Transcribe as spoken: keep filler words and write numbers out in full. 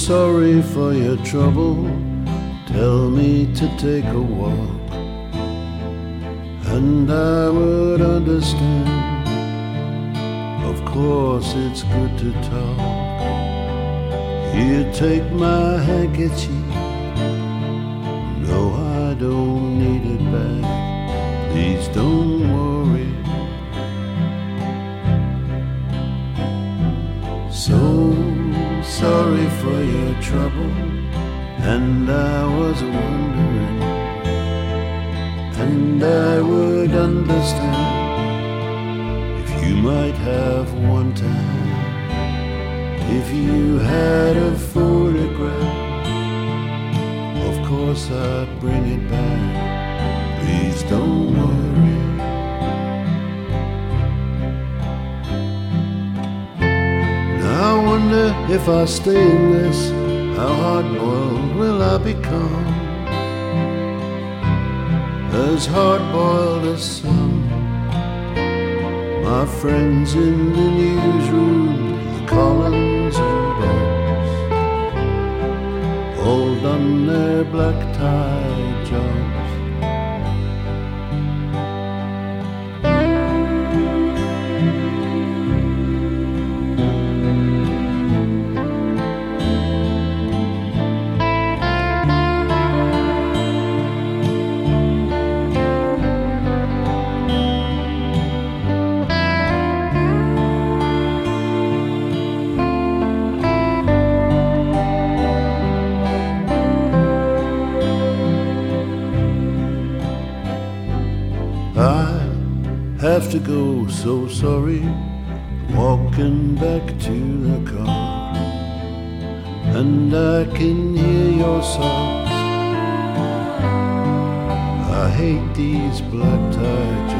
sorry for your trouble. Tell me to take a walk, and I would understand. Of course it's good to talk. Here, take my handkerchief. No, I don't need it back. Please don't worry. So sorry for your trouble, and I was wondering, and I would understand if you might have one time, if you had a photograph. Of course I'd bring it back. Please don't worry. Now I wonder if I stay in this, how hard-boiled will I become? As hard-boiled as some. My friends in the newsroom, the Collins and Bowles, all done their black tie jobs. I have to go, so sorry, walking back to the car, and I can hear your sobs. I hate these black tie jobs.